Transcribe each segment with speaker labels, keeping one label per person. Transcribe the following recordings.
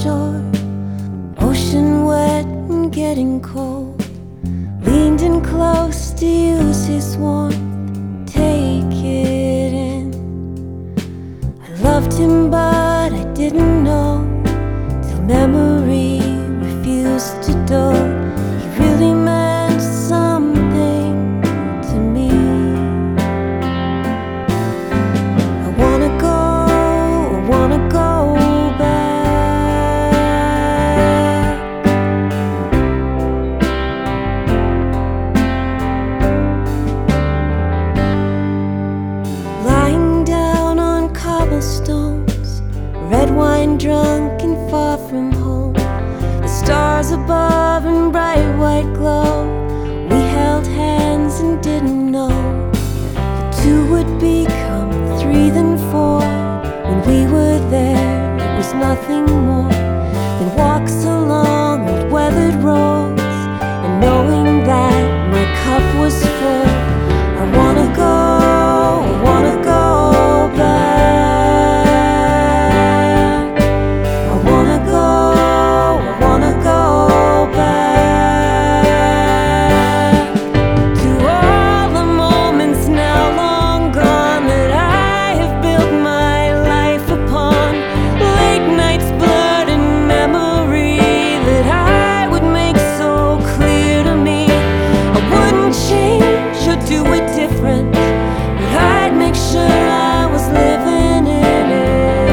Speaker 1: shore, ocean wet and getting cold. Leaned in close to use his warmth, take it in. I loved him but I didn't know, till memory refused to dull. He really meant something to me. I wanna go back. Lying down on cobblestones, red wine drunk and far from home. The stars above in bright white glow. We held hands and didn't know the two would become three, then four. When we were there, it was nothing more than walks along old weathered roads, and knowing that my cup was full. I wanna go back. I wanna go back to all the moments now long gone that I have built my life upon. Late nights blurred in memory that I would make so clear to me. I wouldn't change or do it different, but I'd make sure I was living in it.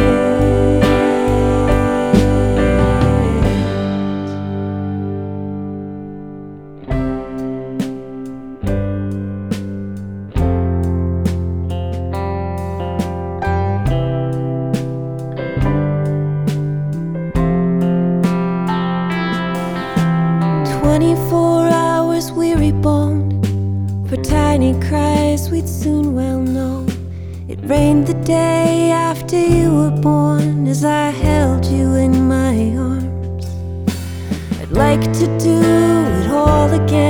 Speaker 1: 24 hours we reboned, for tiny cries we'd soon well know. It rained the day after you were born, as I held you in my arms. I'd like to do it all again,